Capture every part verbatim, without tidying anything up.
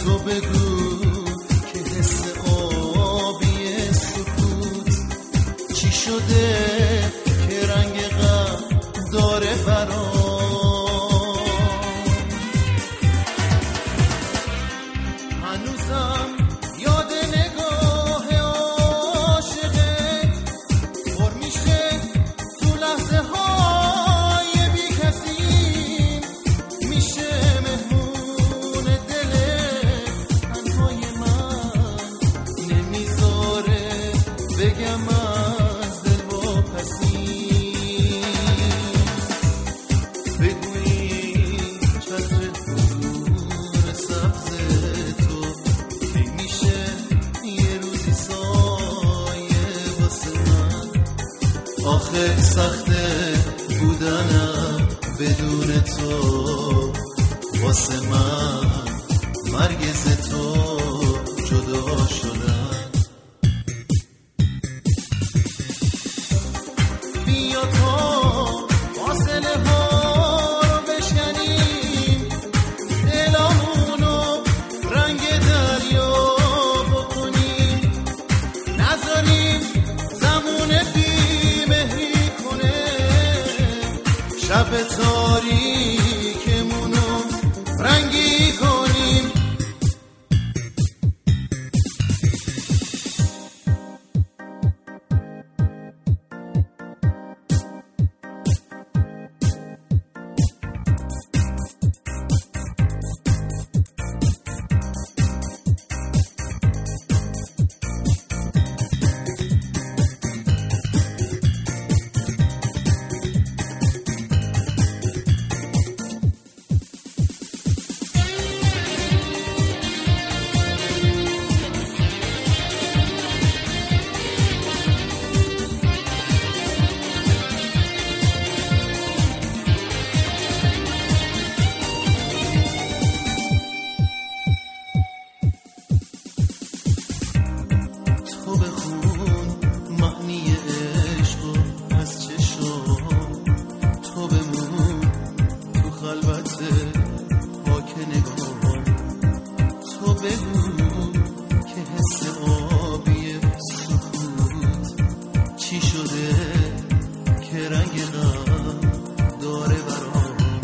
تو بگو که حس آبی سکوت چی شده که رنگ غم داره برام. هنوزم یاد نگاه عاشقه پر میشه تو لحظه های بی کسی میشه مهمون دل تنهای من نمیذاره بگم از دل با پسی. بگویی چتر حضور سبز تو کی میشه یه روزی سایه واسه من. آخه سخته بودنم بدون تو واسه من مرگ ز تو جدا شدن. بیا تا فاصله ها رو بشکنیم دلامونو رنگ دریا بکنیم نذاریم زمون بیمهری کنه شب تاریکمونو رنگی کنیم. تو بخون معنی عشقو از چشم تو بمون تو خلوت پاک نگاه تو بگو که حس آبی سکوت چی شده که رنگ غم داره برام.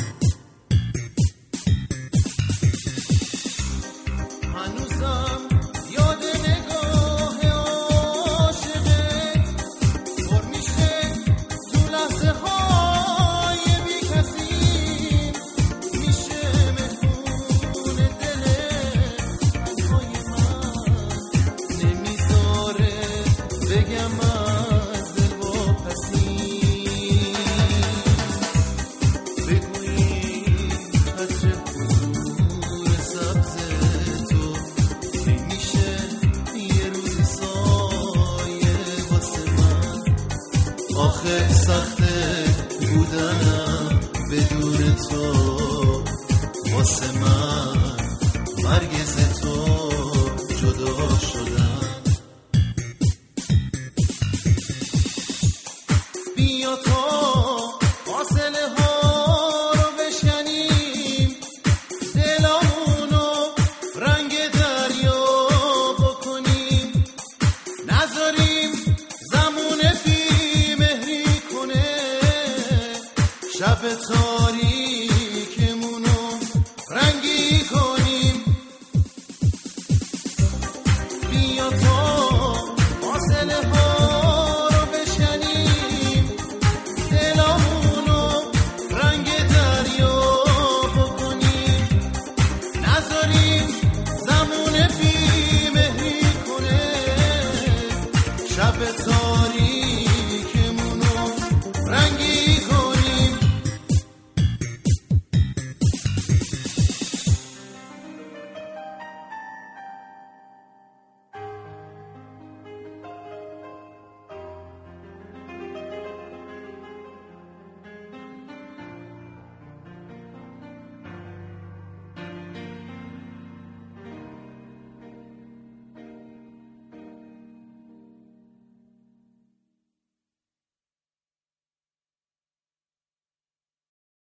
هنوزم یاد نگاه عاشقه پر میشه تو لحظه های بی کسی میشه مهمون دل تنهای من نمیذاره بگم از دل با پسی. بگویی چتر حضور سبز تو کی میشه یه روزی سایه واسه من. آخه سخته بودنم بدون تو واسه من مرگ ز تو جدا شدن.